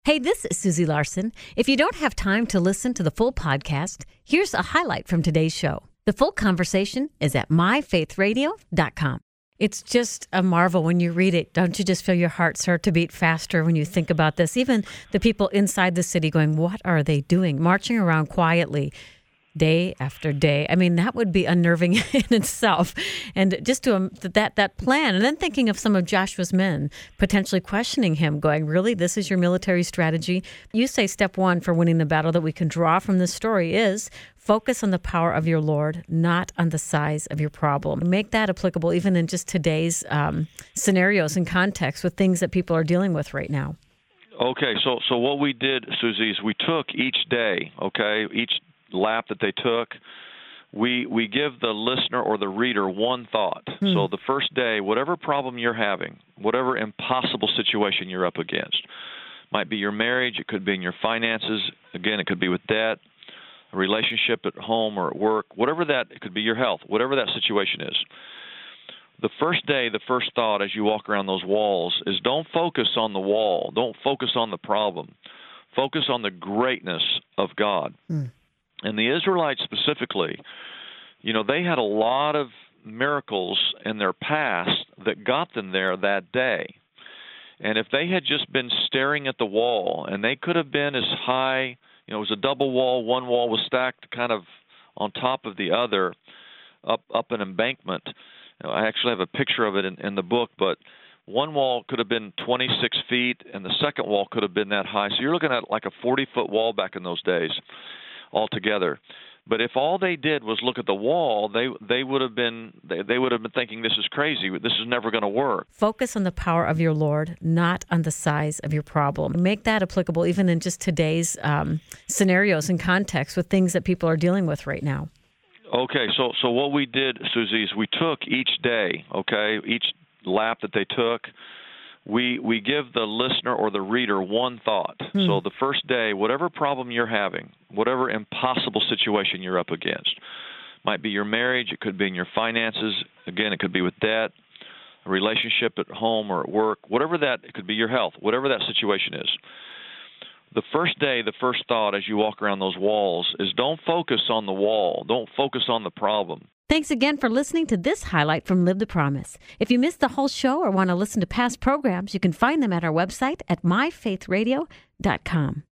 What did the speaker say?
Hey, this is Susie Larson. If you don't have time to listen to the full podcast, here's a highlight from today's show. The full conversation is at myfaithradio.com. It's just a marvel when you read it. Don't you just feel your heart start to beat faster when you think about this? Even the people inside the city going, what are they doing? Marching around quietly day after day. I mean, that would be unnerving in itself. And just to that plan, and then thinking of some of Joshua's men potentially questioning him, going, really, this is your military strategy? You say step one for winning the battle that we can draw from this story is focus on the power of your Lord, not on the size of your problem. Make that applicable even in just today's scenarios and context with things that people are dealing with right now. Okay, so what we did, Susie, is we took each day, each lap that they took, we give the listener or the reader one thought. So the first day, whatever problem you're having, whatever impossible situation you're up against, might be your marriage, it could be in your finances, again, it could be with debt, a relationship at home or at work, whatever that, it could be your health, whatever that situation is. The first day, the first thought as you walk around those walls is don't focus on the wall, don't focus on the problem, focus on the greatness of God. And the Israelites specifically, they had a lot of miracles in their past that got them there that day. And if they had just been staring at the wall, and they could have been as high, it was a double wall, one wall was stacked kind of on top of the other, up an embankment. I actually have a picture of it in the book, but one wall could have been 26 feet, and the second wall could have been that high. So you're looking at like a 40-foot wall back in those days altogether. But if all they did was look at the wall, they would have been thinking, this is crazy, this is never going to work. Focus on the power of your Lord, not on the size of your problem. Make that applicable even in just today's scenarios and context with things that people are dealing with right now. Okay, so what we did, Susie, is we took each day, each lap that they took, we give the listener or the reader one thought. So the first day, whatever problem you're having, whatever impossible situation you're up against, might be your marriage, it could be in your finances, again, it could be with debt, a relationship at home or at work, whatever that, it could be your health, whatever that situation is. The first day, the first thought as you walk around those walls is don't focus on the wall, don't focus on the problem. Thanks again for listening to this highlight from Live the Promise. If you missed the whole show or want to listen to past programs, you can find them at our website at myfaithradio.com.